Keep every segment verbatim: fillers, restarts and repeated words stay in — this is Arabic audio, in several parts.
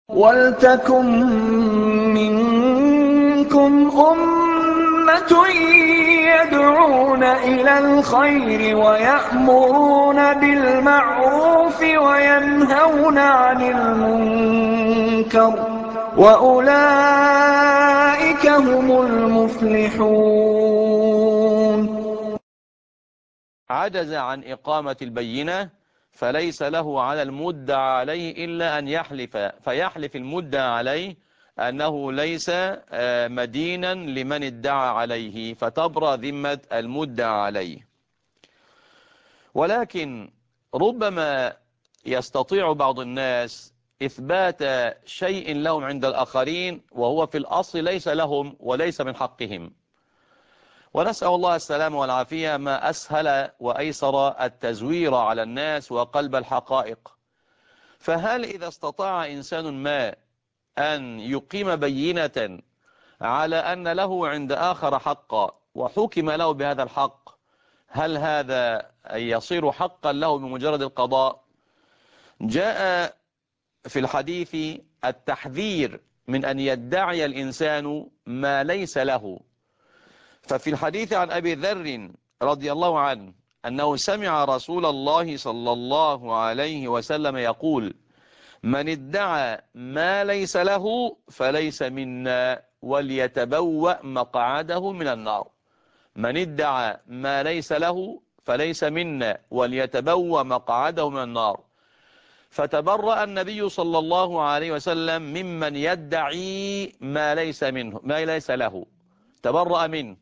وَلْتَكُن مِّنكُمْ أُمَّةٌ يَدْعُونَ إِلَى الْخَيْرِ وَيَأْمُرُونَ بِالْمَعْرُوفِ وَيَنْهَوْنَ عَنِ الْمُنكَرِ وَأُولَئِكَ هُمُ الْمُفْلِحُونَ. عجز عن إقامة البينة فليس له على المدعى عليه إلا أن يحلف، فيحلف المدعى عليه أنه ليس مدينا لمن ادعى عليه، فتبرأ ذمة المدعى عليه. ولكن ربما يستطيع بعض الناس إثبات شيء لهم عند الآخرين وهو في الأصل ليس لهم وليس من حقهم، ونسأل الله السلام والعافية. ما أسهل وأيسر التزوير على الناس وقلب الحقائق. فهل إذا استطاع إنسان ما أن يقيم بينة على أن له عند آخر حقا وحكم له بهذا الحق، هل هذا يصير حقا له بمجرد القضاء؟ جاء في الحديث التحذير من أن يدعي الإنسان ما ليس له. ففي الحديث عن أبي ذر رضي الله عنه أنه سمع رسول الله صلى الله عليه وسلم يقول: من ادعى ما ليس له فليس منا وليتبوأ مقعده من النار. من ادعى ما ليس له فليس منا وليتبوأ مقعده من النار. فتبرأ النبي صلى الله عليه وسلم ممن يدعي ما ليس منه ما ليس له، تبرأ منه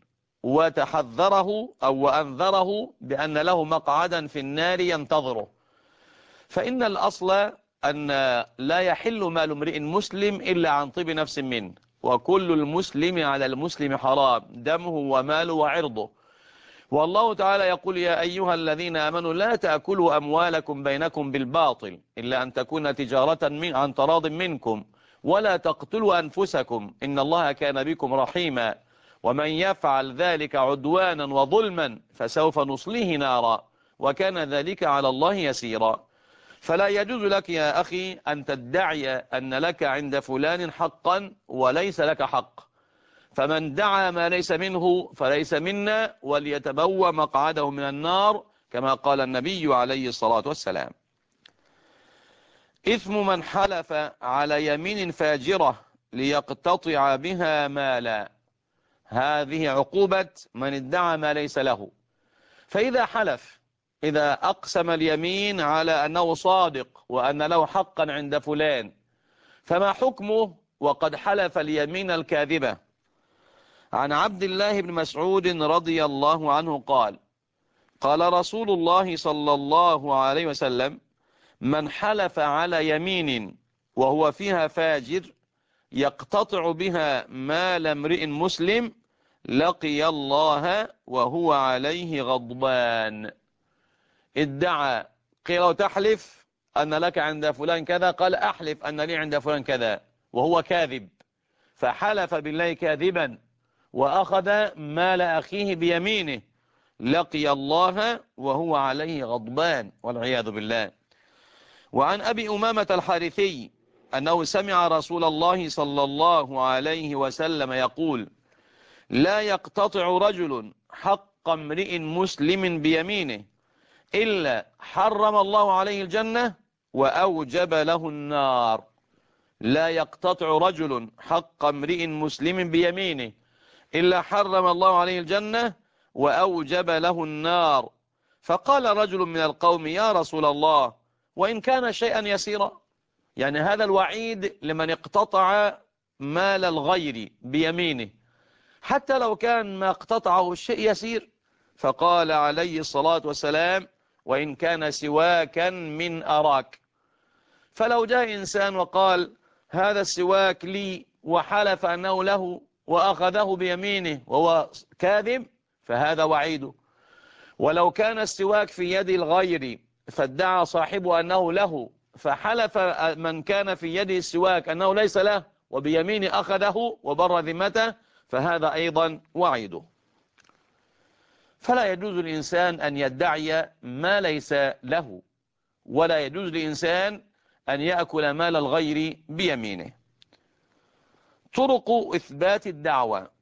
وتحذره أو وأنذره بأن له مقعدا في النار ينتظره. فإن الأصل أن لا يحل مال امرئ مسلم إلا عن طيب نفس منه، وكل المسلم على المسلم حرام دمه وماله وعرضه. والله تعالى يقول: يا أيها الذين آمنوا لا تأكلوا أموالكم بينكم بالباطل إلا أن تكون تجارة من عن تراض منكم ولا تقتلوا أنفسكم إن الله كان بكم رحيما ومن يفعل ذلك عدوانا وظلما فسوف نصليه نارا وكان ذلك على الله يسيرا. فلا يجوز لك يا أخي أن تدعي أن لك عند فلان حقا وليس لك حق. فمن دعا ما ليس منه فليس منا وليتبوأ مقعده من النار، كما قال النبي عليه الصلاة والسلام. إثم من حلف على يمين فاجرة ليقتطع بها مالا. هذه عقوبة من ادعى ما ليس له. فإذا حلف، إذا أقسم اليمين على أنه صادق وأن له حقا عند فلان، فما حكمه وقد حلف اليمين الكاذبة؟ عن عبد الله بن مسعود رضي الله عنه قال: قال رسول الله صلى الله عليه وسلم: من حلف على يمين وهو فيها فاجر يقتطع بها مال امرئ مسلم لقي الله وهو عليه غضبان. ادعى، قيل تحلف أن لك عند فلان كذا، قال أحلف أن لي عند فلان كذا، وهو كاذب، فحلف بالله كاذبا وأخذ مال أخيه بيمينه، لقي الله وهو عليه غضبان والعياذ بالله. وعن أبي أمامة الحارثي أنه سمع رسول الله صلى الله عليه وسلم يقول: لا يقتطع رجل حق امرئ مسلم بيمينه إلا حرم الله عليه الجنة وأوجب له النار. لا يقتطع رجل حق امرئ مسلم بيمينه إلا حرم الله عليه الجنة وأوجب له النار. فقال رجل من القوم: يا رسول الله، وإن كان شيئا يسيرا؟ يعني هذا الوعيد لمن اقتطع مال الغير بيمينه، حتى لو كان ما اقتطعه الشيء يسير. فقال عليه الصلاة والسلام: وإن كان سواكا من أراك. فلو جاء إنسان وقال: هذا السواك لي، وحلف أنه له وأخذه بيمينه وهو كاذب، فهذا وعيده. ولو كان السواك في يد الغير فادعى صاحبه أنه له، فحلف من كان في يده السواك أنه ليس له وبيمينه أخذه وبر ذمته، فهذا أيضا وعيده. فلا يجوز للإنسان أن يدعي ما ليس له، ولا يجوز للإنسان أن يأكل مال الغير بيمينه. طرق إثبات الدعوة: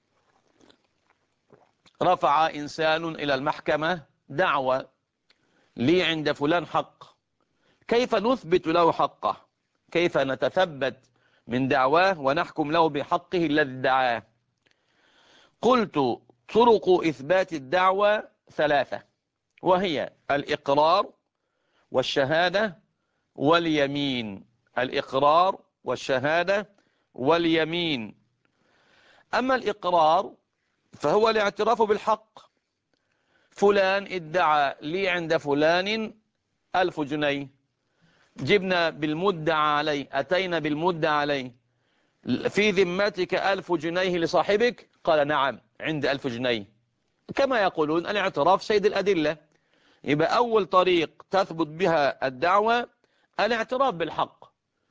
رفع إنسان إلى المحكمة دعوة لي عند فلان حق، كيف نثبت له حقه؟ كيف نتثبت من دعواه ونحكم له بحقه الذي ادعاه؟ قلت طرق إثبات الدعوة ثلاثة، وهي الإقرار والشهادة واليمين. الإقرار والشهادة واليمين. أما الإقرار فهو الاعتراف بالحق. فلان ادعى لي عند فلان ألف جنيه، جبنا بالمدعى عليه، أتينا بالمدعى عليه، في ذمتك ألف جنيه لصاحبك؟ قال نعم عندي ألف جنيه. كما يقولون الاعتراف سيد الأدلة. يبقى أول طريق تثبت بها الدعوة الاعتراف بالحق،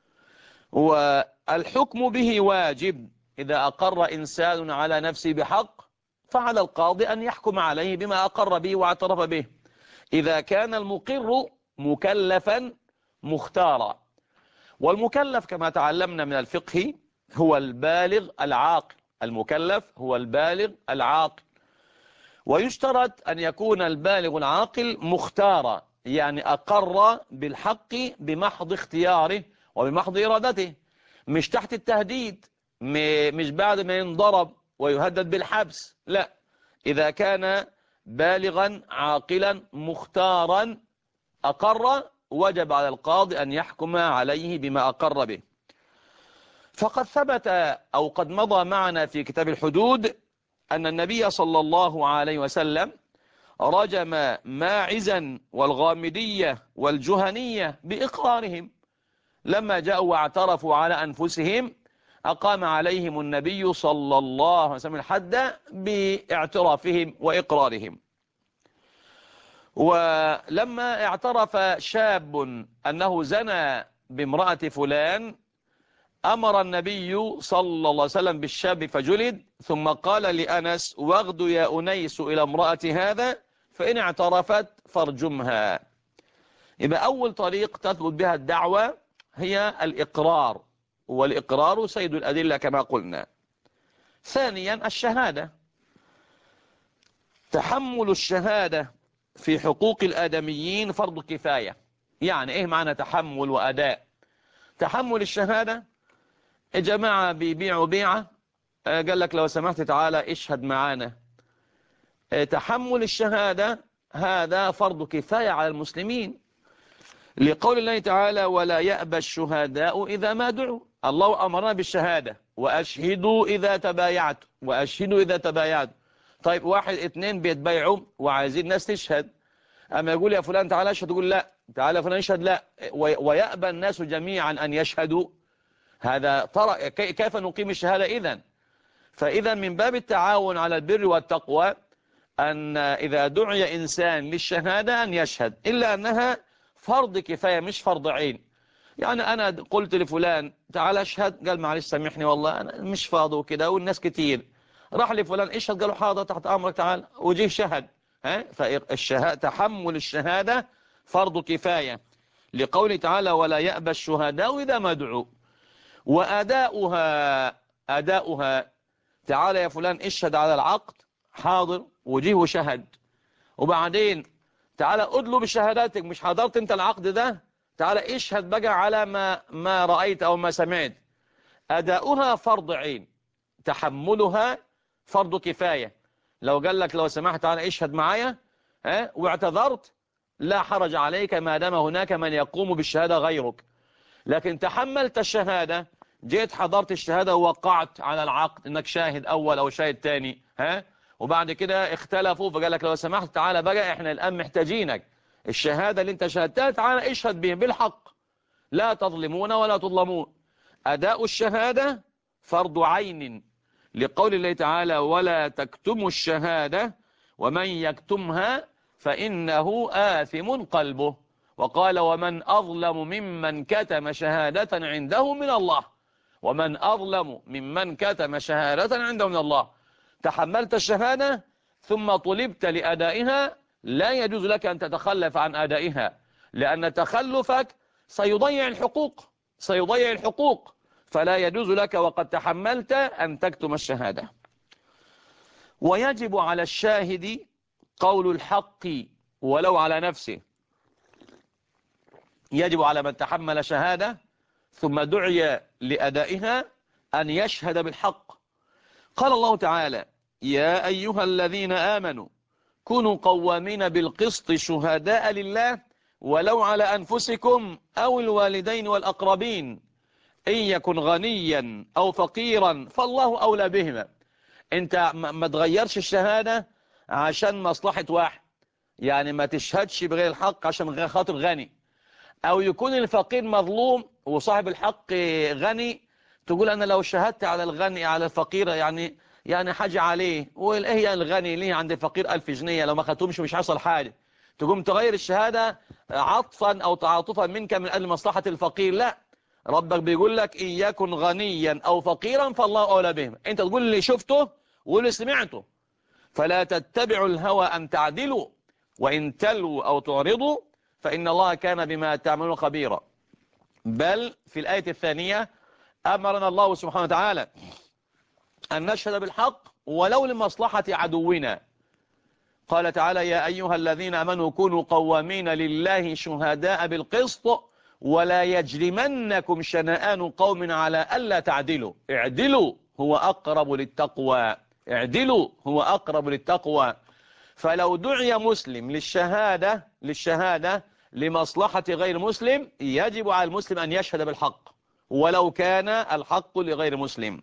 والحكم به واجب. إذا أقر إنسان على نفسه بحق فعلى القاضي أن يحكم عليه بما أقر به واعترف به، إذا كان المقر مكلفا مختارا. والمكلف كما تعلمنا من الفقه هو البالغ العاقل. المكلف هو البالغ العاقل، ويشترط أن يكون البالغ العاقل مختارا، يعني أقر بالحق بمحض اختياره وبمحض إرادته، مش تحت التهديد، مش بعد ما ينضرب ويهدد بالحبس، لا، إذا كان بالغا عاقلا مختارا أقر وجب على القاضي أن يحكم عليه بما أقر به. فقد ثبت أو قد مضى معنا في كتاب الحدود أن النبي صلى الله عليه وسلم رجم ماعزا والغامدية والجهنية بإقرارهم، لما جاءوا واعترفوا على أنفسهم أقام عليهم النبي صلى الله عليه وسلم الحد باعترافهم وإقرارهم. ولما اعترف شاب أنه زنى بامرأة فلان أمر النبي صلى الله عليه وسلم بالشاب فجلد، ثم قال لأنس واغد يا أنيس إلى امرأة هذا فإن اعترفت فارجمها. يبقى أول طريق تثبت بها الدعوة هي الإقرار، والإقرار سيد الأدلة كما قلنا. ثانيا الشهادة. تحمل الشهادة في حقوق الآدميين فرض كفاية. يعني إيه معنى تحمل وأداء؟ تحمل الشهادة، الجماعة بيبيعوا بيعة، قال لك لو سمحت تعالى اشهد معانا. تحمل الشهادة هذا فرض كفاية على المسلمين، لقول الله تعالى ولا يأبى الشهداء إذا ما دعوا. الله أمرنا بالشهادة، وأشهدوا إذا تبايعتوا، وأشهدوا إذا تبايعتوا. طيب واحد اتنين بيتبايعوا وعايزين الناس تشهد، أما يقول يا فلان تعالى اشهد، يقول لا، تعالى فلان اشهد، لا، ويأبى الناس جميعا أن يشهدوا. هذا ترى كيف نقيم الشهادة إذن؟ فإذا من باب التعاون على البر والتقوى أن إذا دعي إنسان للشهادة أن يشهد، إلا أنها فرض كفاية مش فرض عين. يعني أنا قلت لفلان تعال اشهد، قال معلش سامحني والله أنا مش فاضي وكده والناس كتير. راح لفلان اشهد، قالوا حاضر تحت أمرك تعال، وجيه شهد. ها، فالشهادة تحمل الشهادة فرض كفاية، لقوله تعالى ولا يأبى الشهداء إذا ما دعوا. وأداؤها، أداؤها تعالى يا فلان اشهد على العقد، حاضر وجيه وشهد، وبعدين تعالى ادلوا بشهاداتك، مش حضرت انت العقد ده، تعالى اشهد بقى على ما ما رأيت او ما سمعت. أداؤها فرض عين، تحملها فرض كفاية. لو قال لك لو سمحت تعالى اشهد معايا ها واعتذرت لا حرج عليك ما دام هناك من يقوم بالشهادة غيرك. لكن تحملت الشهادة، جيت حضرت الشهادة ووقعت على العقد انك شاهد اول او شاهد تاني، ها، وبعد كده اختلفوا فقال لك لو سمحت تعالى بقى احنا الان محتاجينك، الشهادة اللي انت شهدتها تعالى اشهد به بالحق، لا تظلمون ولا تظلمون. اداء الشهادة فرض عين، لقول الله تعالى ولا تكتموا الشهادة ومن يكتمها فإنه آثم قلبه. وقال ومن أظلم ممن كتم شهادة عنده من الله، ومن أظلم ممن كتم شهادة عنده من الله. تحملت الشهادة ثم طلبت لأدائها، لا يجوز لك أن تتخلف عن أدائها، لأن تخلفك سيضيع الحقوق سيضيع الحقوق فلا يجوز لك وقد تحملت أن تكتم الشهادة. ويجب على الشاهد قول الحق ولو على نفسه. يجب على من تحمل شهادة ثم دعي لأدائها أن يشهد بالحق. قال الله تعالى: يا أيها الذين آمنوا كونوا قوامين بالقسط شهداء لله ولو على أنفسكم أو الوالدين والأقربين إن يكن غنيا أو فقيرا فالله أولى بهما. انت ما تغيرش الشهادة عشان مصلحة واحد، يعني ما تشهدش بغير الحق عشان غير خاطر غني، او يكون الفقير مظلوم وصاحب الحق غني تقول انا لو شهدت على الغني على الفقير يعني يعني حاجة عليه، وايه هي الغني ليه عند الفقير ألف جنيه لو ما خدتهمش مش حصل حاجة، تقوم تغير الشهادة عطفا او تعاطفا منك من اجل مصلحة الفقير. لا، ربك بيقول لك إن يكن غنيا أو فقيرا فالله أولى بهم. أنت تقول اللي شفته واللي سمعته. فلا تتبعوا الهوى أن تعدلوا وإن تلوا أو تعرضوا فإن الله كان بما تعملون خبيرا. بل في الآية الثانية أمرنا الله سبحانه وتعالى أن نشهد بالحق ولو لمصلحة عدونا. قال تعالى: يا أيها الذين آمنوا كونوا قوامين لله شهداء بالقسط ولا يجرمنكم شنآن قوم على ألا تعدلوا اعدلوا هو أقرب للتقوى اعدلوا هو أقرب للتقوى. فلو دعي مسلم للشهادة للشهادة لمصلحة غير مسلم يجب على المسلم أن يشهد بالحق ولو كان الحق لغير مسلم.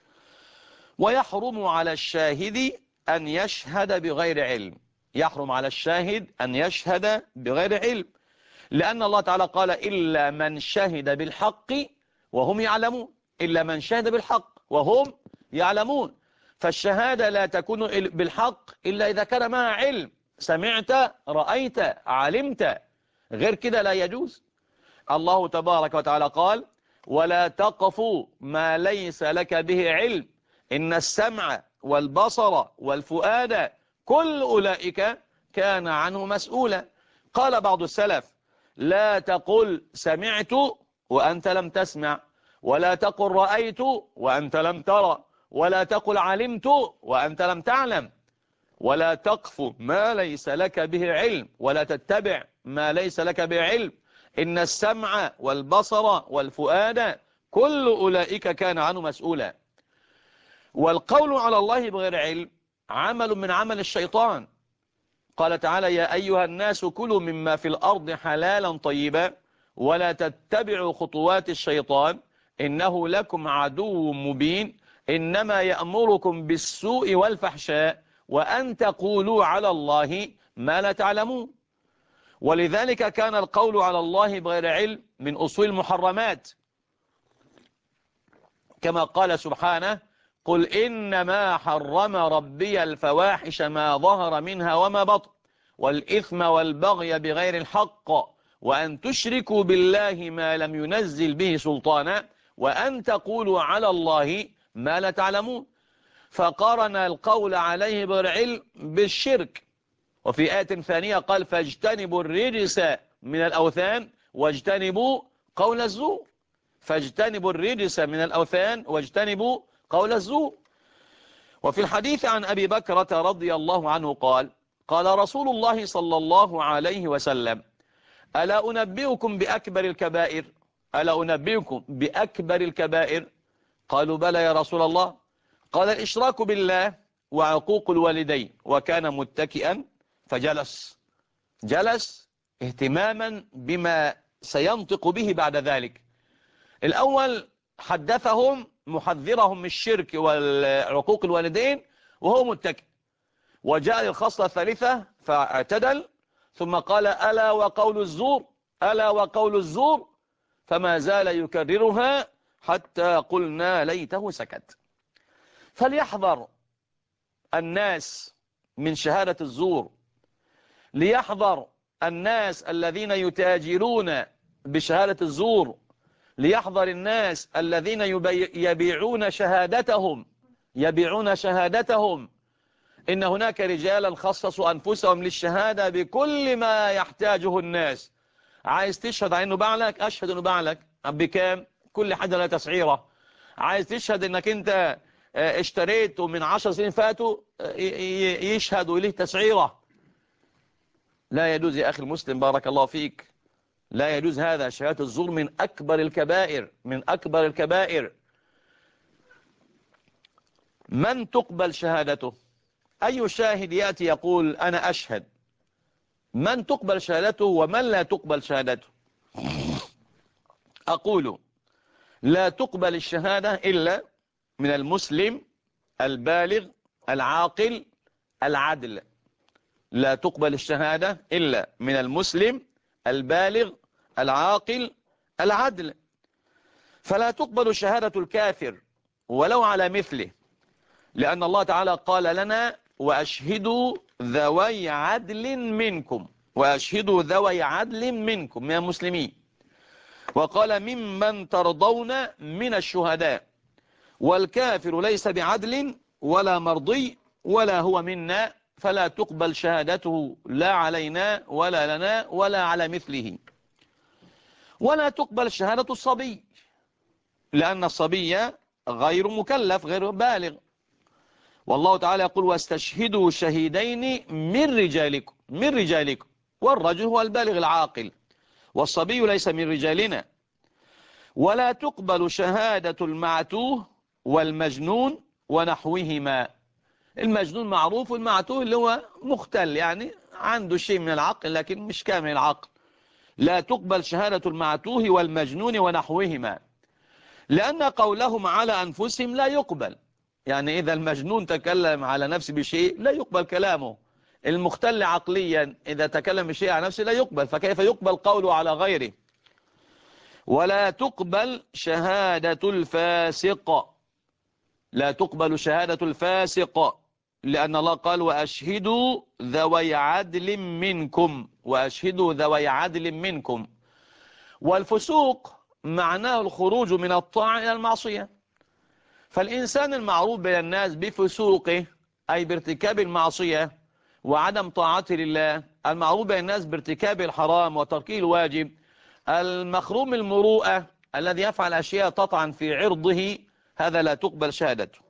ويحرم على الشاهد أن يشهد بغير علم. يحرم على الشاهد أن يشهد بغير علم، لأن الله تعالى قال: إلا من شهد بالحق وهم يعلمون. إلا من شهد بالحق وهم يعلمون. فالشهادة لا تكون بالحق إلا إذا كان معها علم، سمعت رأيت علمت، غير كده لا يجوز. الله تبارك وتعالى قال: ولا تقف ما ليس لك به علم إن السمع والبصر والفؤاد كل أولئك كان عنه مسؤولا. قال بعض السلف: لا تقل سمعت وأنت لم تسمع، ولا تقل رأيت وأنت لم ترى، ولا تقل علمت وأنت لم تعلم. ولا تقف ما ليس لك به علم ولا تتبع ما ليس لك به علم إن السمع والبصر والفؤاد كل أولئك كان عنه مسؤولا. والقول على الله بغير علم عمل من عمل الشيطان. قال تعالى: يا أيها الناس كلوا مما في الأرض حلالا طيبا ولا تتبعوا خطوات الشيطان إنه لكم عدو مبين إنما يأمركم بالسوء والفحشاء وأن تقولوا على الله ما لا تعلمون. ولذلك كان القول على الله بغير علم من أصول المحرمات، كما قال سبحانه: قل إنما حرم ربي الفواحش ما ظهر منها وما بطن والإثم والبغي بغير الحق وأن تشركوا بالله ما لم ينزل به سلطانا وأن تقولوا على الله ما لا تعلمون. فقارن القول عليه بغير علم بالشرك. وفي آية ثانية قال: فاجتنبوا الرجس من الأوثان واجتنبوا قول الزور. فاجتنبوا الرجس من الأوثان واجتنبوا قول الزور. وفي الحديث عن أبي بكرة رضي الله عنه قال: قال رسول الله صلى الله عليه وسلم: ألا أنبئكم بأكبر الكبائر؟ ألا أنبئكم بأكبر الكبائر؟ قالوا: بلى يا رسول الله. قال: الإشراك بالله وعقوق الوالدين. وكان متكئا فجلس جلس اهتماما بما سينطق به بعد ذلك. الأول حدثهم محذرهم من الشرك والعقوق الوالدين وهو متكئ، وجاء للخصلة الثالثة فاعتدل ثم قال: ألا وقول الزور ألا وقول الزور، فما زال يكررها حتى قلنا ليته سكت. فليحذر الناس من شهادة الزور، ليحذر الناس الذين يتاجرون بشهادة الزور، ليحذر الناس الذين يبيعون شهادتهم يبيعون شهادتهم. إن هناك رجالا خصصوا أنفسهم للشهادة بكل ما يحتاجه الناس عايز تشهد على انه باعلك، اشهد انه باعلك بكام؟ كل حاجة لها تسعيرة. عايز تشهد انك انت اشتريته من عشر سنين فاتوا، يشهد وليه تسعيرة. لا يجوز يا اخي المسلم، بارك الله فيك، لا يجوز هذا. شهادة الزور من اكبر الكبائر، من اكبر الكبائر. من تقبل شهادته؟ اي شاهد يأتي يقول انا اشهد؟ من تقبل شهادته ومن لا تقبل شهادته؟ اقول لا تقبل الشهادة إلا من المسلم البالغ العاقل العدل. لا تقبل الشهادة إلا من المسلم البالغ العاقل العدل. فلا تقبل شهادة الكافر ولو على مثله، لأن الله تعالى قال لنا وأشهدوا ذوي عدل منكم، وأشهدوا ذوي عدل منكم من المسلمين. وقال ممن ترضون من الشهداء، والكافر ليس بعدل ولا مرضي ولا هو منا، فلا تقبل شهادته لا علينا ولا لنا ولا على مثله. ولا تقبل شهادة الصبي، لأن الصبي غير مكلف غير بالغ. والله تعالى يقول واستشهدوا شهيدين من رجالكم، من رجالكم، والرجل هو البالغ العاقل، والصبي ليس من رجالنا. ولا تقبل شهادة المعتوه والمجنون ونحوهما. المجنون معروف، والمعتوه اللي هو مختل، يعني عنده شيء من العقل لكن مش كامل العقل. لا تقبل شهادة المعتوه والمجنون ونحوهما، لأن قولهم على أنفسهم لا يقبل. يعني إذا المجنون تكلم على نفسه بشيء لا يقبل كلامه. المختل عقليا إذا تكلم بشيء على نفسه لا يقبل، فكيف يقبل قوله على غيره؟ ولا تقبل شهادة الفاسق، لا تقبل شهادة الفاسق، لأن الله قال وأشهدوا ذوي عدل منكم، وأشهدوا ذوي عدل منكم. والفسوق معناه الخروج من الطاعة إلى المعصية. فالإنسان المعروف بين الناس بفسوقه، أي بارتكاب المعصية وعدم طاعته لله، المعروف بين الناس بارتكاب الحرام وتركه الواجب، المخروم المروءة الذي يفعل أشياء تطعن في عرضه، هذا لا تقبل شهادته.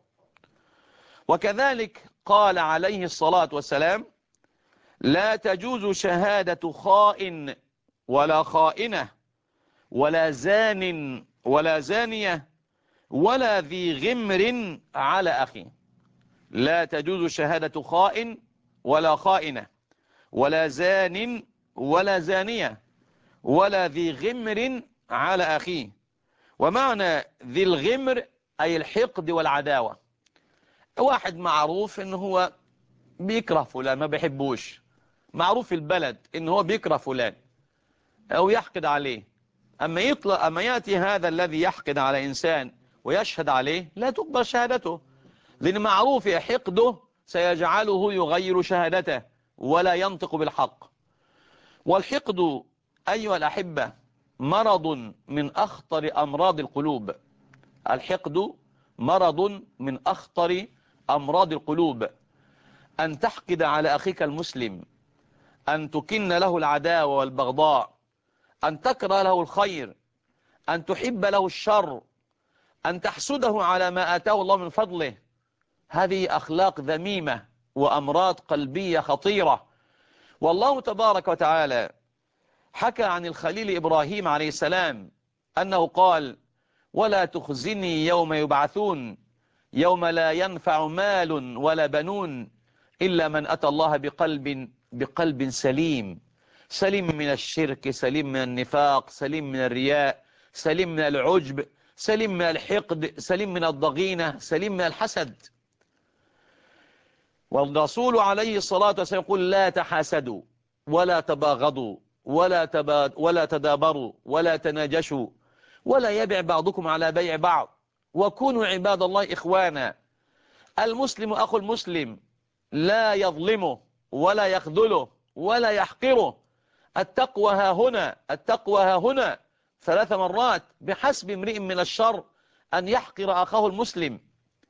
وكذلك قال عليه الصلاة والسلام لا تجوز شهادة خائن ولا خائنة ولا زان ولا زانية ولا ذي غمر على أخي. لا تجوز شهادة خائن ولا خائنة ولا زان ولا زانية ولا ذي غمر على أخيه. ومعنى ذي الغمر أي الحقد والعداوة. واحد معروف إنه هو بيكره فلان، ما بيحبوش، معروف في البلد إنه هو بيكره فلان أو يحقد عليه. أما يطلع أما يأتي هذا الذي يحقد على إنسان ويشهد عليه، لا تقبل شهادته، لأن معروف حقده سيجعله يغير شهادته ولا ينطق بالحق. والحقد أيها الأحبة مرض من أخطر أمراض القلوب. الحقد مرض من أخطر أمراض القلوب. أن تحقد على أخيك المسلم، أن تكن له العداوة والبغضاء، أن تكره له الخير، أن تحب له الشر، أن تحسده على ما آتاه الله من فضله. هذه أخلاق ذميمة وأمراض قلبية خطيرة. والله تبارك وتعالى حكى عن الخليل إبراهيم عليه السلام أنه قال ولا تخزني يوم يبعثون يوم لا ينفع مال ولا بنون إلا من أتى الله بقلب بقلب سليم، سليم من الشرك، سليم من النفاق، سليم من الرياء، سليم من العجب، سليم من الحقد، سليم من الضغينة، سليم من الحسد. والرسول عليه الصلاة والسلام يقول لا تحاسدوا ولا تباغضوا ولا, تبا ولا تدابروا ولا تناجشوا ولا يبع بعضكم على بيع بعض وكونوا عباد الله إخوانا. المسلم أخو المسلم لا يظلمه ولا يخذله ولا يحقره. التقوى ها هنا، التقوى ها هنا ثلاث مرات. بحسب امرئ من الشر أن يحقر أخاه المسلم.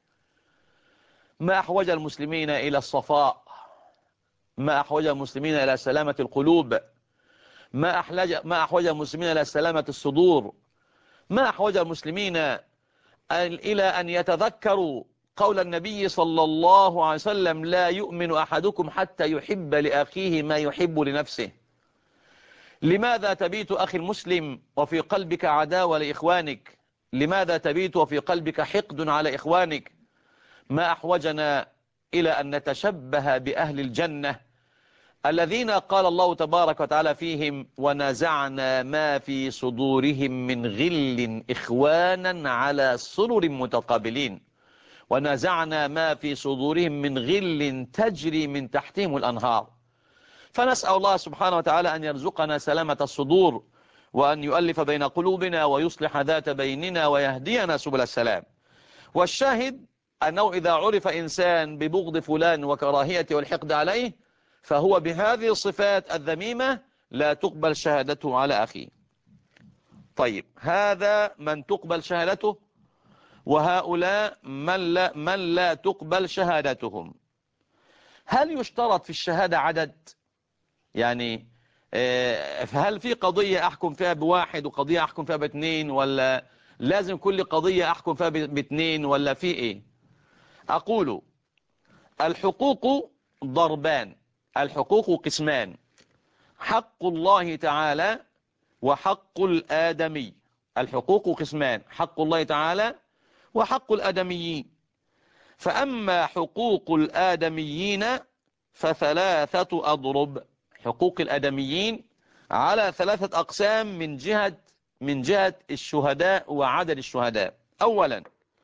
ما أحوج المسلمين إلى الصفاء، ما أحوج المسلمين إلى سلامة القلوب، ما أحوج ما أحوج المسلمين إلى سلامة الصدور، ما أحوج المسلمين إلى أن يتذكروا قول النبي صلى الله عليه وسلم: لا يؤمن أحدكم حتى يحب لأخيه ما يحب لنفسه. لماذا تبيت أخي المسلم وفي قلبك عداوة لإخوانك؟ لماذا تبيت وفي قلبك حقد على إخوانك؟ ما أحوجنا إلى أن نتشبه بأهل الجنة الذين قال الله تبارك وتعالى فيهم: ونزعنا ما في صدورهم من غل إخوانا على سرر متقابلين. ونزعنا ما في صدورهم من غل تجري من تحتهم الأنهار. فنسأل الله سبحانه وتعالى أن يرزقنا سلامة الصدور، وأن يؤلف بين قلوبنا ويصلح ذات بيننا ويهدينا سبل السلام. والشاهد أنه إذا عرف إنسان ببغض فلان وكراهيته والحقد عليه، فهو بهذه الصفات الذميمة لا تقبل شهادته على أخيه. طيب، هذا من تقبل شهادته، وهؤلاء من لا, من لا تقبل شهادتهم. هل يشترط في الشهادة عدد؟ يعني هل في قضية أحكم فيها بواحد وقضية أحكم فيها باثنين، ولا لازم كل قضية أحكم فيها باثنين، ولا في إيه؟ أقول: الحقوق ضربان، الحقوق قسمان: حق الله تعالى وحق الآدمي. الحقوق قسمان: حق الله تعالى وحق الآدميين. فأما حقوق الآدميين فثلاثة أضرب. حقوق الآدميين على ثلاثة أقسام من جهة من جهة الشهداء وعدد الشهداء. أولا،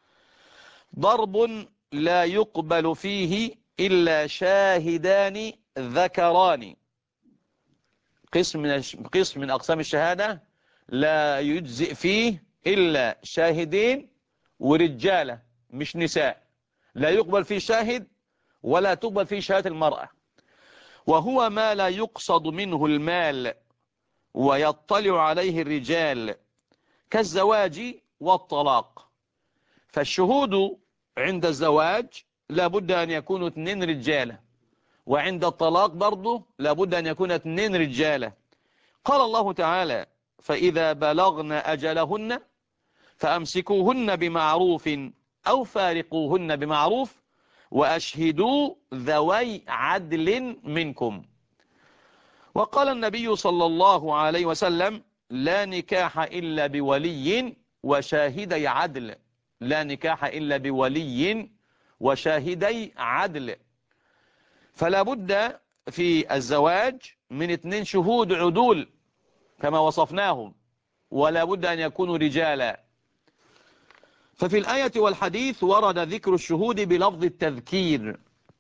ضرب لا يقبل فيه إلا شاهدان ذكران. قسم من قسم من أقسام الشهادة لا يجزئ فيه إلا شاهدين ورجالة مش نساء. لا يقبل فيه شاهد ولا تقبل فيه شهادة المرأة. وهو ما لا يقصد منه المال ويطلع عليه الرجال، كالزواج والطلاق. فالشهود عند الزواج لابد أن يكونوا اثنين رجالة، وعند الطلاق برضه لابد أن يكون اثنين رجالة. قال الله تعالى: فإذا بلغن أجلهن فأمسكوهن بمعروف أو فارقوهن بمعروف وأشهدوا ذوي عدل منكم. وقال النبي صلى الله عليه وسلم: لا نكاح إلا بولي وشاهدي عدل. لا نكاح إلا بولي وشاهدي عدل. فلا بد في الزواج من اثنين شهود عدول كما وصفناهم، ولا بد أن يكونوا رجالا. ففي الآية والحديث ورد ذكر الشهود بلفظ التذكير.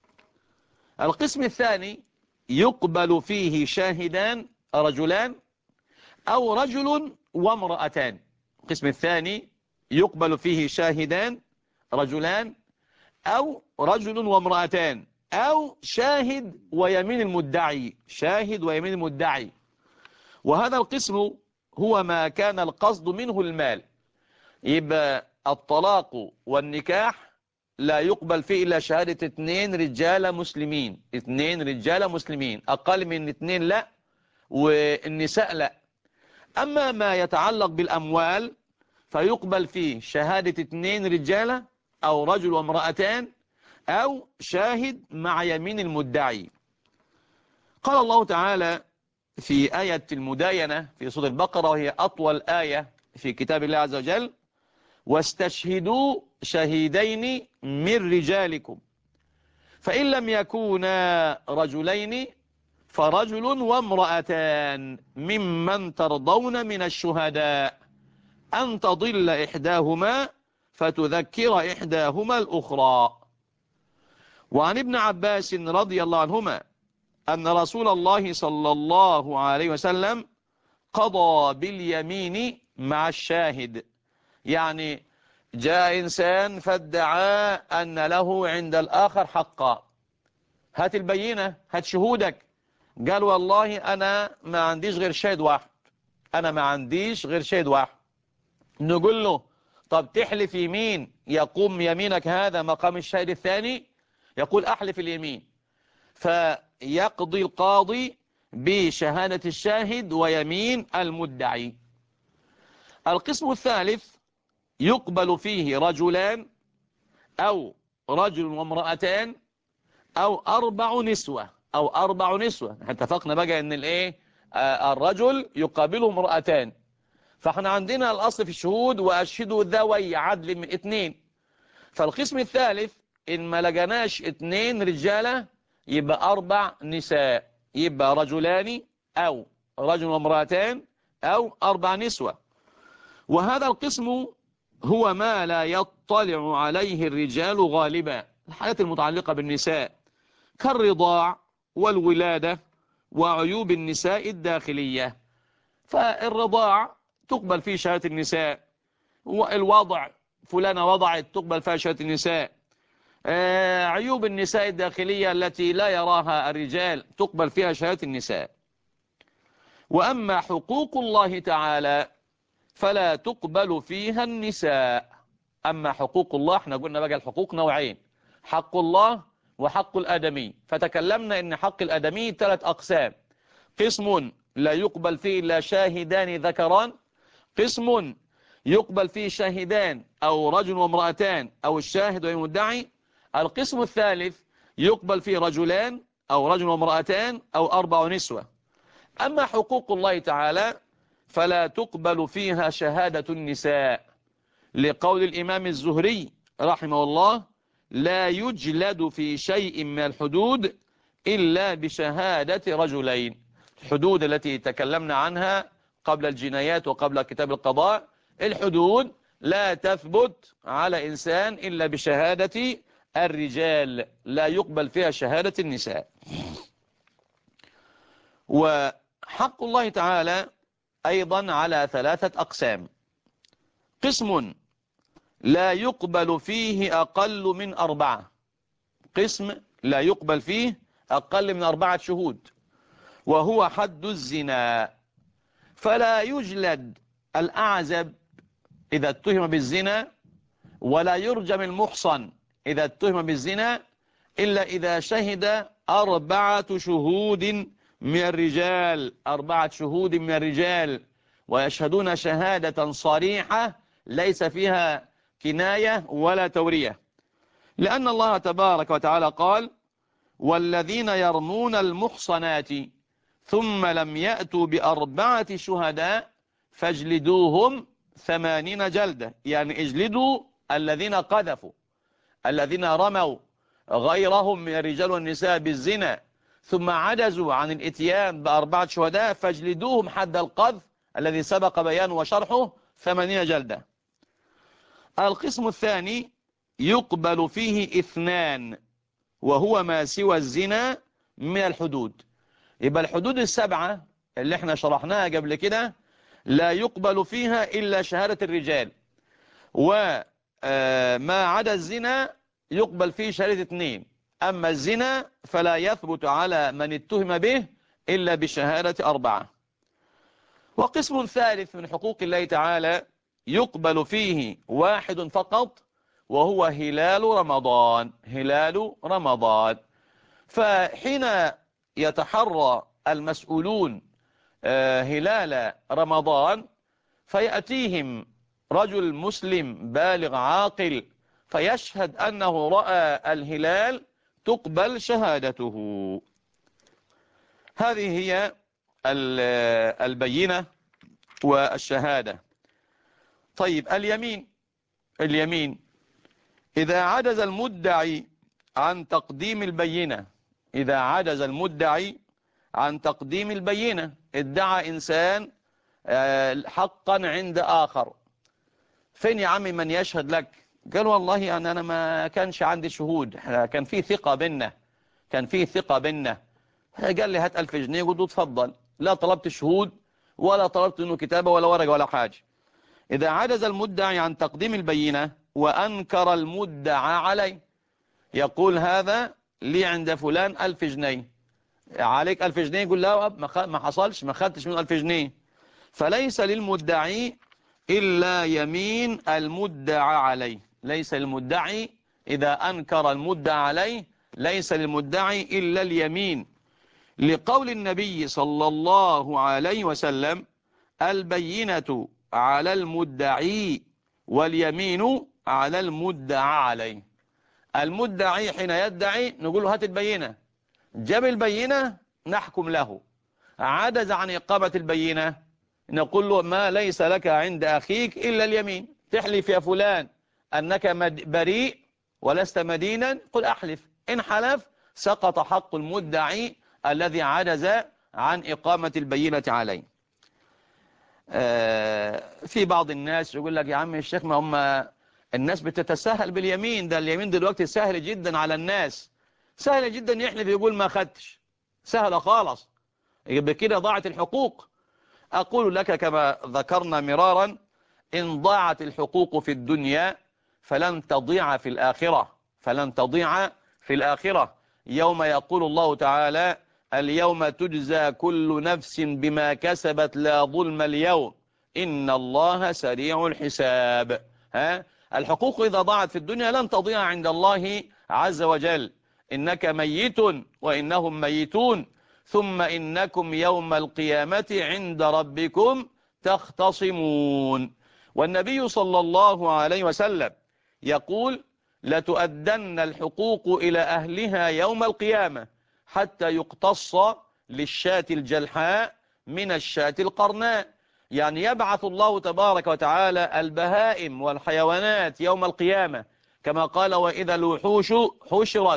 القسم الثاني يقبل فيه شاهدان رجلان أو رجل وامرأتان. القسم الثاني يقبل فيه شاهدان رجلان أو رجل وامرأتان أو شاهد ويمين المدعي. شاهد ويمين المدعي. وهذا القسم هو ما كان القصد منه المال. يبقى الطلاق والنكاح لا يقبل فيه إلا شهادة اثنين رجال مسلمين. اثنين رجال مسلمين، أقل من اثنين لا، والنساء لا. أما ما يتعلق بالأموال فيقبل فيه شهادة اثنين رجالة أو رجل وامرأتان أو شاهد مع يمين المدعي. قال الله تعالى في آية المداينة في سورة البقرة، وهي أطول آية في كتاب الله عز وجل: واستشهدوا شهيدين من رجالكم فإن لم يكونا رجلين فرجل وامرأتان ممن ترضون من الشهداء أن تضل إحداهما فتذكر إحداهما الأخرى. وعن ابن عباس رضي الله عنهما أن رسول الله صلى الله عليه وسلم قضى باليمين مع الشاهد. يعني جاء إنسان فادعى أن له عند الآخر حقا، هات البينة، هات شهودك. قال: والله أنا ما عنديش غير شاهد واحد، أنا ما عنديش غير شاهد واحد. نقول له: طب تحلف يمين يقوم يمينك هذا مقام الشاهد الثاني؟ يقول: أحلف اليمين. فيقضي القاضي بشهادة الشاهد ويمين المدعي. القسم الثالث يقبل فيه رجلان أو رجل وامرأتان أو أربع نسوة أو أربع نسوة. اتفقنا بقى إن الإيه آه الرجل يقابله امرأتان، فاحنا عندنا الأصل في الشهود وأشهدوا ذوي عدل من اثنين. فالقسم الثالث إن ما لقناش اثنين رجالة يبقى أربع نساء، يبقى رجلان أو رجل وامرأتان أو أربع نسوة. وهذا القسم هو ما لا يطلع عليه الرجال غالبا، الحالات المتعلقة بالنساء كالرضاع والولادة وعيوب النساء الداخلية. فالرضاع تقبل فيه شهادة النساء، والوضع فلانة وضعت تقبل فيها شهادة النساء. آه عيوب النساء الداخلية التي لا يراها الرجال تقبل فيها شهادة النساء. وأما حقوق الله تعالى فلا تقبل فيها النساء. أما حقوق الله، احنا قلنا بقى الحقوق نوعين، حق الله وحق الآدمي. فتكلمنا ان حق الآدمي ثلاث أقسام: قسم لا يقبل فيه إلا شاهدان ذكران، قسم يقبل فيه شاهدان أو رجل وامرأتان أو الشاهد والمدعي، القسم الثالث يقبل فيه رجلان أو رجل وامرأتان أو أربع نسوة. أما حقوق الله تعالى فلا تقبل فيها شهادة النساء، لقول الإمام الزهري رحمه الله: لا يجلد في شيء من الحدود إلا بشهادة رجلين. الحدود التي تكلمنا عنها قبل الجنايات وقبل كتاب القضاء، الحدود لا تثبت على إنسان إلا بشهادة الرجال، لا يقبل فيها شهادة النساء. وحق الله تعالى أيضا على ثلاثة أقسام: قسم لا يقبل فيه أقل من أربعة، قسم لا يقبل فيه أقل من أربعة شهود، وهو حد الزنا. فلا يجلد الأعزب إذا اتهم بالزنا، ولا يرجم المحصن إذا اتهم بالزنا إلا إذا شهد أربعة شهود من الرجال، أربعة شهود من الرجال، ويشهدون شهادة صريحة ليس فيها كناية ولا تورية. لأن الله تبارك وتعالى قال: والذين يرمون المحصنات ثم لم يأتوا بأربعة شهداء فاجلدوهم ثمانين جلدة. يعني اجلدوا الذين قذفوا، الذين رموا غيرهم من الرجال والنساء بالزنا ثم عجزوا عن الاتيان بأربعة شهداء فاجلدوهم حد القذف الذي سبق بيانه وشرحه ثمانين جلدة. القسم الثاني يقبل فيه اثنان، وهو ما سوى الزنا من الحدود. يبقى الحدود السبعة اللي احنا شرحناها قبل كده لا يقبل فيها إلا شهادة الرجال، وما عدا الزنا يقبل فيه شهادة اثنين. أما الزنا فلا يثبت على من اتهم به إلا بشهادة أربعة. وقسم ثالث من حقوق الله تعالى يقبل فيه واحد فقط، وهو هلال رمضان، هلال رمضان. فحين يتحرى المسؤولون هلال رمضان فيأتيهم رجل مسلم بالغ عاقل فيشهد أنه رأى الهلال تقبل شهادته. هذه هي البينة والشهادة. طيب اليمين، اليمين إذا عجز المدعي عن تقديم البينة، إذا عجز المدعي عن تقديم البينة، ادعى إنسان حقا عند آخر: فين يا عمي من يشهد لك؟ قال والله يعني أنا ما كانش عندي شهود، كان في ثقة بينا، كان في ثقة بينا. قال لي هات ألف جنيه قلت اتفضل، لا طلبت شهود ولا طلبت إنه كتابة ولا ورقة ولا حاجة. إذا عجز المدعي عن تقديم البينة وأنكر المدعى عليه، يقول هذا لي عند فلان ألف جنيه، عليك ألف جنيه، يقول لا ما حصلش، ما خدتش منه ألف جنيه، فليس للمدعي إلا يمين المدعى عليه. ليس للمدعي إذا أنكر المدعى عليه، ليس للمدعي إلا اليمين، لقول النبي صلى الله عليه وسلم: البينة على المدعي واليمين على المدعى عليه. المدعي حين يدعي نقول له هات البينة، جاب البينة نحكم له، عجز عن إقامة البينة نقول له ما ليس لك عند أخيك إلا اليمين. تحلف يا فلان أنك بريء ولست مدينا، قل أحلف. إن حلف سقط حق المدعي الذي عجز عن إقامة البينة عليه. آه في بعض الناس يقول لك يا عم الشيخ ما هم الناس بتتساهل باليمين، ده اليمين دلوقتي سهل جدا على الناس، سهل جدا يحلف يقول ما خدتش، سهل خالص، يبقى كده ضاعت الحقوق. أقول لك كما ذكرنا مرارا: إن ضاعت الحقوق في الدنيا فلن تضيع في الآخرة، فلن تضيع في الآخرة. يوم يقول الله تعالى: اليوم تجزى كل نفس بما كسبت لا ظلم اليوم إن الله سريع الحساب. ها؟ الحقوق إذا ضاعت في الدنيا لن تضيع عند الله عز وجل. إنك ميت وإنهم ميتون ثم إنكم يوم القيامة عند ربكم تختصمون. والنبي صلى الله عليه وسلم يقول: لتؤدن الحقوق إلى أهلها يوم القيامة حتى يقتص للشاة الجلحاء من الشاة القرناء. يعني يبعث الله تبارك وتعالى البهائم والحيوانات يوم القيامة كما قال: وإذا الوحوش حشرت،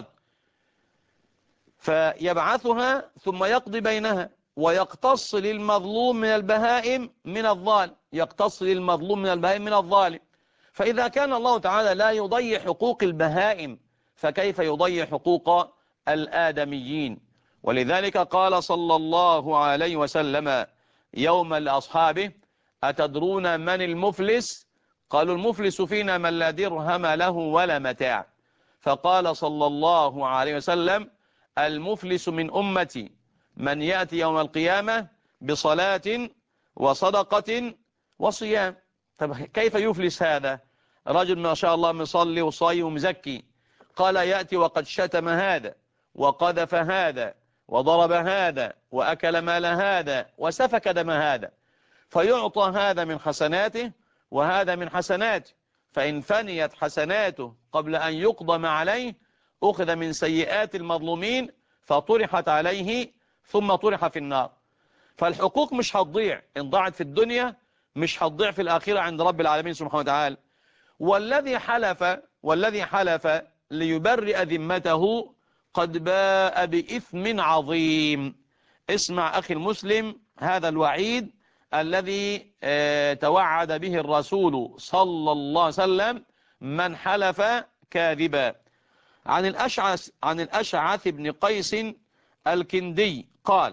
فيبعثها ثم يقضي بينها ويقتص للمظلوم من البهائم من الظالم، يقتص للمظلوم من البهائم من الظالم. فإذا كان الله تعالى لا يضيع حقوق البهائم فكيف يضيع حقوق الآدميين؟ ولذلك قال صلى الله عليه وسلم يوم لأصحابه: أتدرون من المفلس؟ قالوا: المفلس فينا من لا درهم له ولا متاع. فقال صلى الله عليه وسلم: المفلس من أمتي من يأتي يوم القيامة بصلاة وصدقة وصيام. طب كيف يفلس هذا؟ رجل ما شاء الله مصلي وصاي ومزكي، قال يأتي وقد شتم هذا وقذف هذا وضرب هذا وأكل مال هذا وسفك دم هذا، فيعطى هذا من حسناته وهذا من حسناته، فإن فنيت حسناته قبل أن يقضى ما عليه أخذ من سيئات المظلومين فطرحت عليه ثم طرح في النار. فالحقوق مش هتضيع، إن ضاعت في الدنيا مش هتضيع في الآخرة عند رب العالمين سبحانه وتعالى. والذي حلف والذي حلف ليبرئ ذمته قد باء بإثم عظيم. اسمع أخي المسلم هذا الوعيد الذي توعد به الرسول صلى الله عليه وسلم: من حلف كاذبا. عن الأشعث عن الأشعث بن قيس الكندي قال: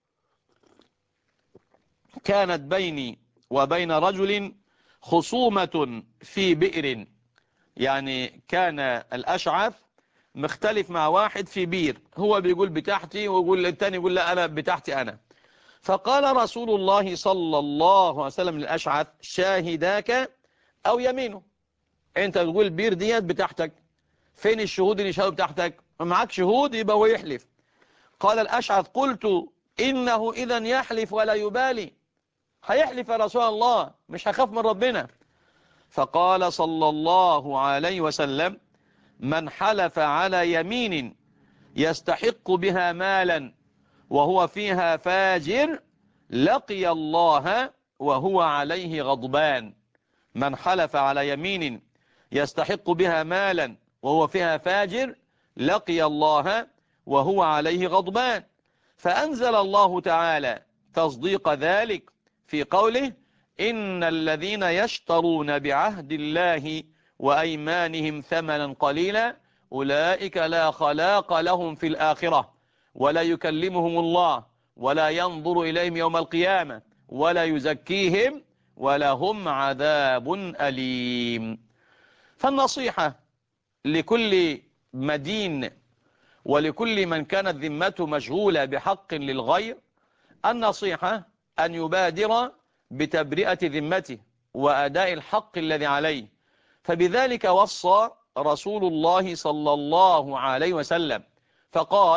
كانت بيني وبين رجل خصومة في بئر. يعني كان الأشعث مختلف مع واحد في بير، هو بيقول بتاعتي ويقول الثاني يقول لا أنا بتاعتي أنا. فقال رسول الله صلى الله عليه وسلم للأشعث: شاهداك أو يمينه؟ أنت بتقول البير ديت بتاعتك، فين الشهود اللي شهدوا بتاعتك؟ معك شهود يبقى هو يحلف. قال الأشعث: قلت إنه إذا يحلف ولا يبالي، هيحلف يا رسول الله مش هخاف من ربنا. فقال صلى الله عليه وسلم: من حلف على يمين يستحق بها مالا وهو فيها فاجر لقي الله وهو عليه غضبان. من حلف على يمين يستحق بها مالا وهو فيها فاجر لقي الله وهو عليه غضبان. فأنزل الله تعالى تصديق ذلك في قوله: إن الذين يشترون بعهد الله وأيمانهم ثمنا قليلا أولئك لا خلاق لهم في الآخرة ولا يكلمهم الله ولا ينظر إليهم يوم القيامة ولا يزكيهم ولهم عذاب أليم. فالنصيحة لكل مدين ولكل من كانت ذمته مشغولة بحق للغير، النصيحة أن يبادر بتبرئة ذمته وأداء الحق الذي عليه. فبذلك وصى رسول الله صلى الله عليه وسلم فقال: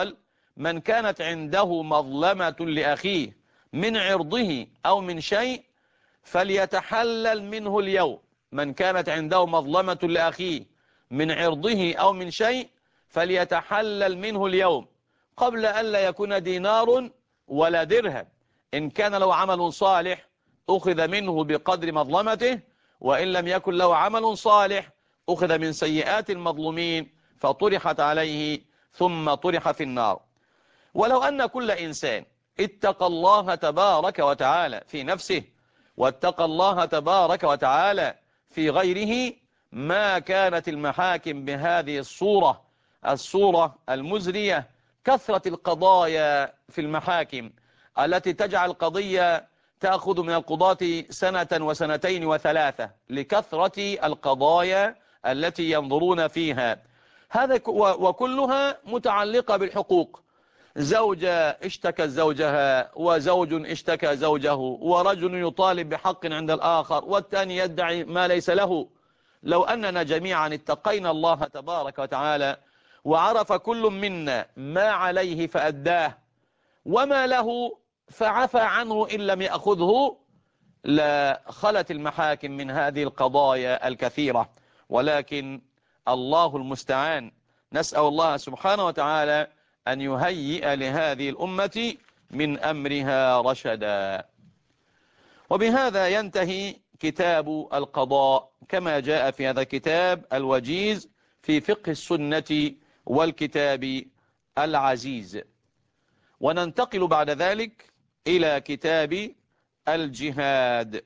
من كانت عنده مظلمة لأخيه من عرضه أو من شيء فليتحلل منه اليوم. من كانت عنده مظلمة لأخيه من عرضه أو من شيء فليتحلل منه اليوم قبل أن لا يكون دينار ولا درهم. إن كان له عمل صالح أخذ منه بقدر مظلمته، وإن لم يكن له عمل صالح أخذ من سيئات المظلومين فطرحت عليه ثم طرح في النار. ولو أن كل إنسان اتقى الله تبارك وتعالى في نفسه واتقى الله تبارك وتعالى في غيره ما كانت المحاكم بهذه الصورة الصورة المزرية. كثرة القضايا في المحاكم التي تجعل قضية تأخذ من القضاة سنة وسنتين وثلاثة لكثرة القضايا التي ينظرون فيها. هذا وكلها متعلقة بالحقوق. زوجة اشتكى زوجها، وزوج اشتكى زوجه، ورجل يطالب بحق عند الآخر، والثاني يدعي ما ليس له. لو أننا جميعا اتقينا الله تبارك وتعالى وعرف كل منا ما عليه فأداه وما له فعفى عنه إن لم يأخذه لخلت المحاكم من هذه القضايا الكثيرة. ولكن الله المستعان، نسأل الله سبحانه وتعالى أن يهيئ لهذه الأمة من أمرها رشدا. وبهذا ينتهي كتاب القضاء كما جاء في هذا الكتاب الوجيز في فقه السنة والكتاب العزيز. وننتقل بعد ذلك إلى كتاب الجهاد.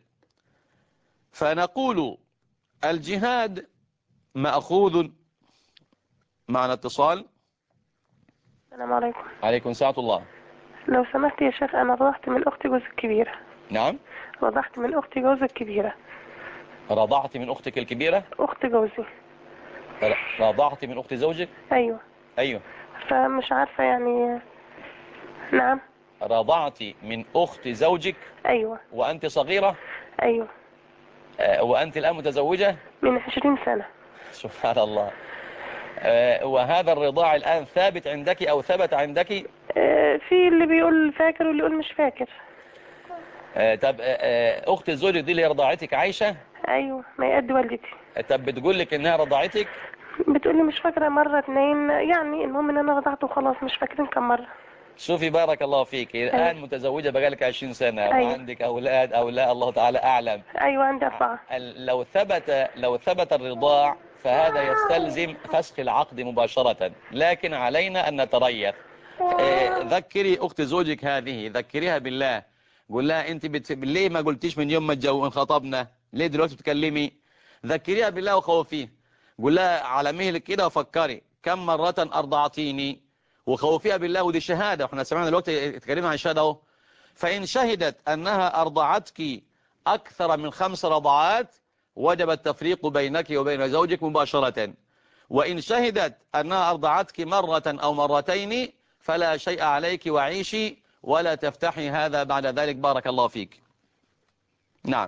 فنقول الجهاد مأخوذ. معنا اتصال. السلام عليكم. عليكم ساعة الله. لو سمحت يا شيخ، أنا رضعت من أختي جوز الكبيرة. نعم، رضعت من أختي جوز الكبيرة. رضعت من أختك الكبيرة؟ أخت جوزي. رضعت من أخت زوجك؟ أيوة. أيوة. فمش عارفة يعني. نعم. رضعت من أخت زوجك؟ أيوة. وأنت صغيرة؟ أيوة. آه، وأنت الآن متزوجة؟ من عشرين سنة. سبحان الله. آه، وهذا الرضاع الآن ثابت عندك أو ثبت عندك؟ آه، في اللي بيقول فاكر واللي يقول مش فاكر. آه، طب آه، أخت زوجك دي اللي رضعتك عايشة؟ أيوة، ما يقد والدتي. طب بتقول لك إنها رضعتك؟ بتقولي مش فاكرة مرة اتنين، يعني المهم إن أنا رضعته وخلاص، مش فاكرين كم مرة. شوفي بارك الله فيك، الآن أيوة. متزوجة بقالك عشرين سنة. أيوة. وعندك أولاد أو لا الله تعالى أعلم. أيوة عندي أربعة. لو ثبت لو ثبت الرضاع فهذا يستلزم فسخ العقد مباشرة، لكن علينا أن نتريث. ذكري أخت زوجك هذه، ذكريها بالله، قول لها أنت بت... ليه ما قلتيش من يوم ما تجو خطبنا، ليه دلوقتي بتكلمي؟ ذكريها بالله وخوفيه. قول لها على مهلك كده وفكري كم مرة أرضعتيني، وخوفيها بالله. ودي شهادة، احنا سمعنا دلوقتي اتكلمنا عن الشهادة اهو. فإن شهدت أنها أرضعتك أكثر من خمس رضعات وجب التفريق بينك وبين زوجك مباشرة. وإن شهدت أنها أرضعتك مرة أو مرتين فلا شيء عليك وعيشي ولا تفتحي هذا بعد ذلك. بارك الله فيك. نعم.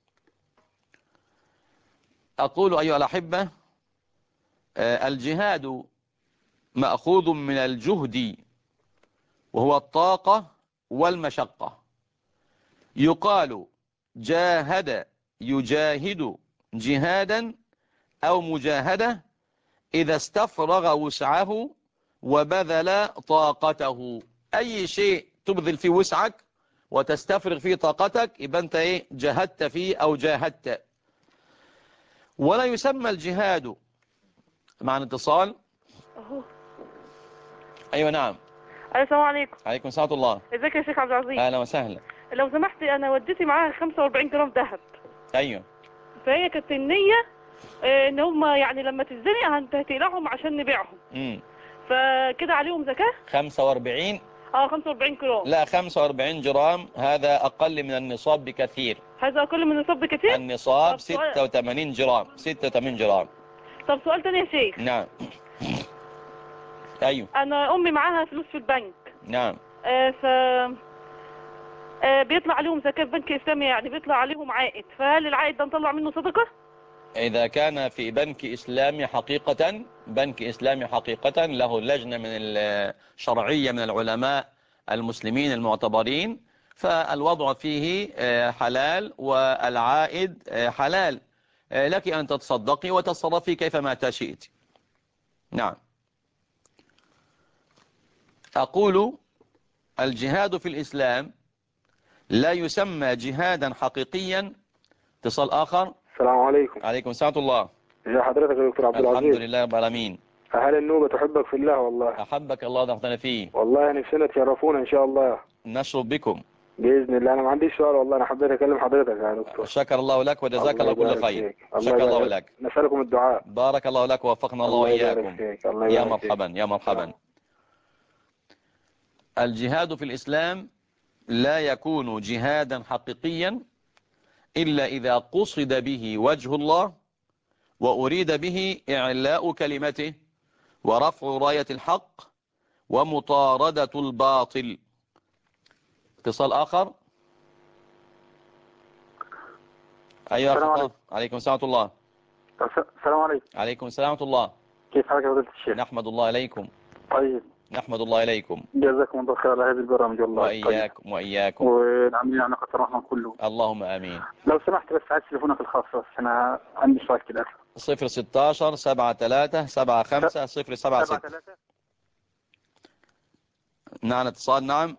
أقول أيها الأحبة، الجهاد مأخوذ من الجهد وهو الطاقة والمشقة. يقال جاهد يجاهد جهادا أو مجاهدة إذا استفرغ وسعه وبذل طاقته. أي شيء تبذل فيه وسعك وتستفرغ فيه طاقتك يبقى أنت إيه؟ جاهدت فيه أو جاهدت. ولا يسمى الجهاد. مع اتصال. أهو. أيوة نعم. السلام عليكم. عليكم سلام الله. ازيك يا شيخ عبد العزيز؟ أهلا وسهلا. لو سمحت، انا والدتي معاها خمسة وأربعين جرام ذهب. أيوة. فهي كانت النية آه، ان هم يعني لما تتزنق هتقلعهم عشان نبيعهم. امم فكده عليهم زكاة؟ خمسة وأربعين. اه خمسة وأربعين جرام. لا، خمسة وأربعين جرام هذا أقل من النصاب بكثير. هذا اقل من النصاب بكثير؟ النصاب طب سؤال... ستة وثمانين جرام. ستة وثمانين جرام. طب سؤال تاني يا شيخ. نعم. أيوة. انا امي معاها فلوس في البنك. نعم. آه ف آه بيطلع عليهم زكاة في بنك اسلامي، يعني بيطلع عليهم عائد، فهل العائد ده نطلع منه صدقة؟ إذا كان في بنك إسلامي حقيقة، بنك إسلامي حقيقة له لجنة من الشرعية من العلماء المسلمين المعتبرين، فالوضع فيه حلال والعائد حلال، لك أن تتصدقي وتصرفي كيفما تشئت. نعم. أقول الجهاد في الإسلام لا يسمى جهادا حقيقيا. اتصال آخر. السلام عليكم. عليكم السلام الله. ازي حضرتك يا دكتور عبد العزيز؟ الحمد لله رب العالمين. أهل النوبة تحبك في الله والله. أحبك الله ضغطنا فيه. والله نفسنا تشرفونا إن شاء الله. نشرب بكم بإذن الله. أنا ما عنديش سؤال والله، أنا حبيت أكلم حضرتك يا دكتور. شكر الله لك وجزاك الله, الله كل خير. شكر الله, الله لك. نسألكم الدعاء. بارك الله لك ووفقنا الله وإياكم. يا مرحبا يا مرحبا. الجهاد في الإسلام لا يكون جهادا حقيقيا إلا إذا قصد به وجه الله وأريد به إعلاء كلمته ورفع راية الحق ومطاردة الباطل. اتصال آخر. أيها السلام عليكم ورحمة الله. السلام عليكم. عليكم السلام ورحمة الله. كيف حالك يا فضيلة الشيخ؟ نحمد الله إليكم. طيب. نحمد الله إليكم. جزاكم الله خير على هذه البرامج والله. وإياكم طيب. وإياكم والعاملين على نقطة الرحمة كله. اللهم آمين. لو سمحت بس عايز تليفونك الخاص، بس أنا عندي سؤال كده. صفر ستاشر سبعة تلاتة سبعة خمسة صفر سبعة ستة. نعم اتصال. نعم.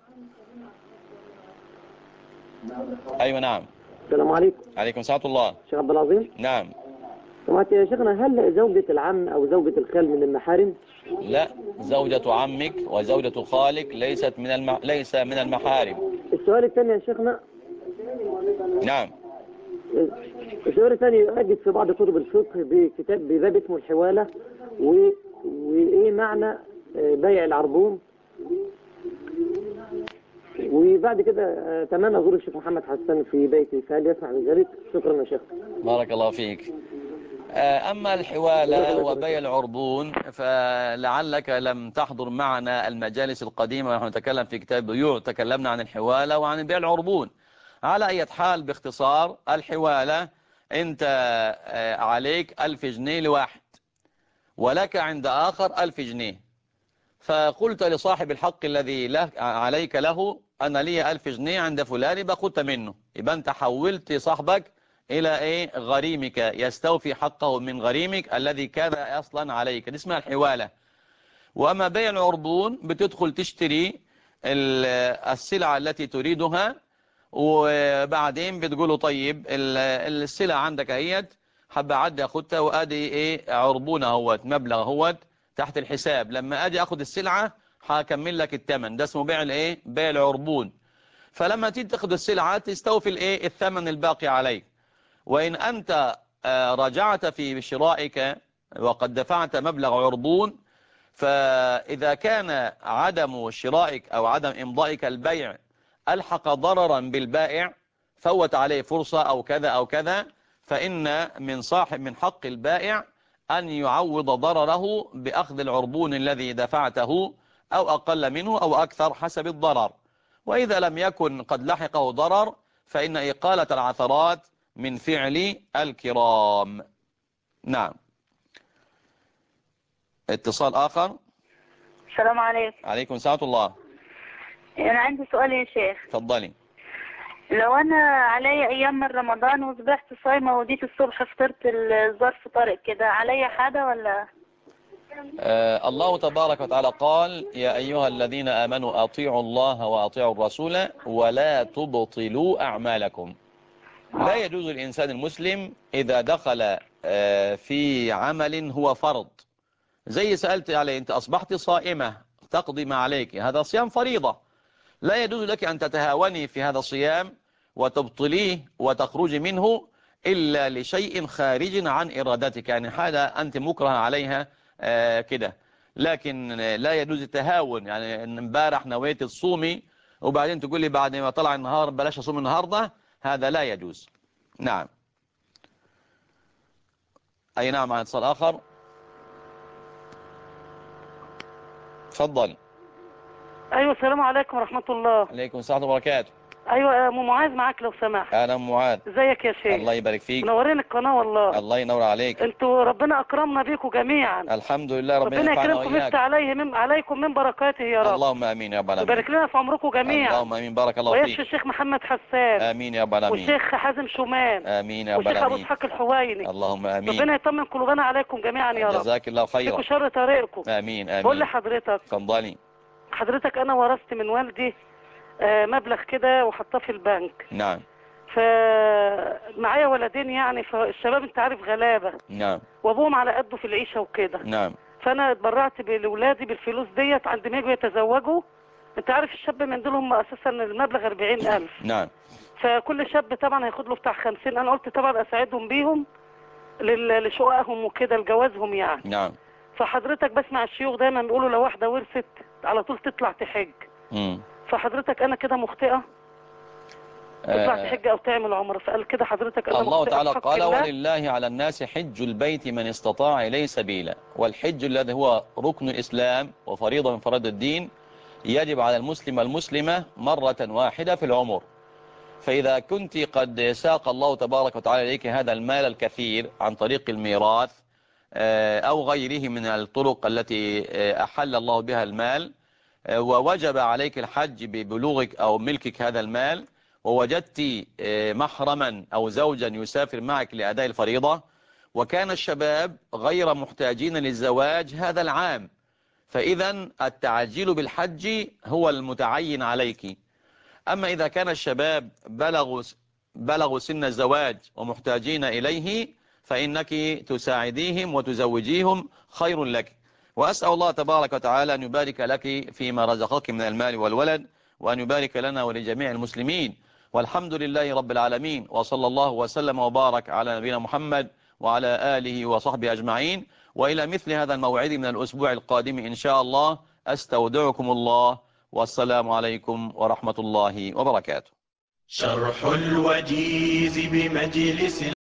أيوة نعم. السلام عليكم. عليكم السلام ورحمة الله. شيخ عبد العظيم. نعم. سمعت يا شيخنا، هل زوجة العم أو زوجة الخال من المحارم؟ لا، زوجة عمك وزوجة خالك ليست من الم... ليس من المحارم. السؤال الثاني يا شيخنا. نعم. السؤال الثاني، أجد في بعض كتب الفقه بكتاب بباب اسمه الحوالة و... وإيه معنى بيع العربون، وبعد كده أتمنى أزور الشيخ محمد حسن في بيتي، فهل يسمع بذلك؟ شكرا يا شيخ. بارك الله فيك. أما الحوالة وبيع العربون فلعلك لم تحضر معنا المجالس القديمة ونحن نتكلم في كتاب بيوع، تكلمنا عن الحوالة وعن بيع العربون. على أي حال باختصار، الحوالة أنت عليك ألف جنيه لواحد ولك عند آخر ألف جنيه، فقلت لصاحب الحق الذي له عليك له أنا لي ألف جنيه عند فلان باخدت منه، يبقى أنت حولت صاحبك إلى إيه غريمك يستوفي حقه من غريمك الذي كان أصلا عليك، دي اسمها الحوالة. وأما بيع العربون بتدخل تشتري السلعة التي تريدها وبعدين بتقوله طيب السلعة عندك اهيت، حب أعدي أخدها وأدي إيه عربونة اهوت مبلغ اهوت تحت الحساب، لما أجي أخد السلعة هكمل لك الثمن، ده اسمه بيع الإيه بيع العربون. فلما تيجي تاخد السلعة تستوفي الإيه الثمن الباقي عليك. وإن أنت رجعت في شرائك وقد دفعت مبلغ عربون، فإذا كان عدم شرائك أو عدم إمضائك البيع ألحق ضررا بالبائع، فوت عليه فرصة أو كذا أو كذا، فإن من صاحب من حق البائع أن يعوض ضرره بأخذ العربون الذي دفعته أو أقل منه أو أكثر حسب الضرر. وإذا لم يكن قد لحقه ضرر فإن إقالة العثرات من فعل الكرام. نعم. اتصال آخر. السلام عليكم. عليكم السلام الله. أنا عندي سؤال يا شيخ. تفضلي. لو أنا علي أيام من رمضان وصبحت صايمة وديت الصبح فطرت الظرف طارق كده، علي حاجة ولا؟ آه الله تبارك وتعالى قال يا أيها الذين آمنوا أطيعوا الله وأطيعوا الرسول ولا تبطلوا أعمالكم. لا يجوز الإنسان المسلم إذا دخل آه في عمل هو فرض، زي سألت عليه أنت أصبحت صائمة تقضي ما عليك، هذا صيام فريضة، لا يجوز لك أن تتهاوني في هذا الصيام وتبطليه وتخرج منه إلا لشيء خارج عن إرادتك، يعني حاجة أنت مكره عليها آه كده، لكن لا يجوز التهاون، يعني إن امبارح نويت الصومي وبعدين تقول لي بعد ما طلع النهار بلاش أصوم النهاردة، هذا لا يجوز. نعم. أي نعم. عن اتصال آخر. تفضل. ايوه السلام عليكم ورحمة الله. عليكم السلام وبركاته. ايوه يا ام معاذ معاك لو سمحت. انا ام معاذ. ازيك يا شيخ؟ الله يبارك فيك. منورين القناه والله. الله ينور عليك. انتوا ربنا اكرمنا بيكم جميعا. الحمد لله، ربنا ربنا ينفعنا يكرمكم واياك. ويفتح عليه من عليكم من بركاته يا رب. اللهم امين يا رب العالمين. ويبارك لنا في عمركم جميعا. اللهم امين، بارك الله ويشفي فيك. الشيخ محمد حسان. امين يا رب العالمين. والشيخ حازم شومان. امين يا رب والشيخ ابو العالمين. اسحاق الحويني. اللهم امين. ربنا يطمن قلوبنا عليكم جميعا يا رب. جزاك الله خيرا. فيكم شر طريقكم. امين امين. بقول لحضرتك، اتفضلي. حضرتك انا ورثت من والدي آه، مبلغ كده وحطاه في البنك. نعم. فمعايا ولدين يعني، فالشباب انت عارف غلابه. نعم. وابوهم على قده في العيشه وكده. نعم. فانا اتبرعت لاولادي بالفلوس ديت عند ما يجوا يتزوجوا. انت عارف الشاب من دول هم اساسا المبلغ أربعين ألف. نعم. فكل شاب طبعا هياخد له بتاع خمسين. انا قلت طبعا اساعدهم بيهم لل- لشققهم وكده لجوازهم يعني. نعم. فحضرتك بسمع الشيوخ دايما بيقولوا لو واحده ورثت على طول تطلع تحج. امم فحضرتك انا كده مخطئه؟ تطلع آه تحج او تعمل عمره، فقال كده حضرتك انا الله مخطئه تعالى في حق قال: الله. ولله على الناس حج البيت من استطاع إليه سبيلا. والحج الذي هو ركن الإسلام وفريضة من فرائض الدين يجب على المسلم والمسلمة مرة واحدة في العمر. فإذا كنت قد ساق الله تبارك وتعالى إليك هذا المال الكثير عن طريق الميراث أو غيره من الطرق التي أحل الله بها المال، ووجب عليك الحج ببلوغك أو ملكك هذا المال، ووجدت محرما أو زوجا يسافر معك لأداء الفريضة، وكان الشباب غير محتاجين للزواج هذا العام، فإذا التعجيل بالحج هو المتعين عليك. أما إذا كان الشباب بلغوا بلغوا سن الزواج ومحتاجين إليه فإنك تساعديهم وتزوجيهم خير لك. وأسأل الله تبارك وتعالى أن يبارك لك فيما رزقك من المال والولد، وأن يبارك لنا ولجميع المسلمين، والحمد لله رب العالمين. وصلى الله وسلم وبارك على نبينا محمد وعلى آله وصحبه أجمعين. وإلى مثل هذا الموعد من الأسبوع القادم إن شاء الله، أستودعكم الله، والسلام عليكم ورحمة الله وبركاته. شرح الوجيز بمجلس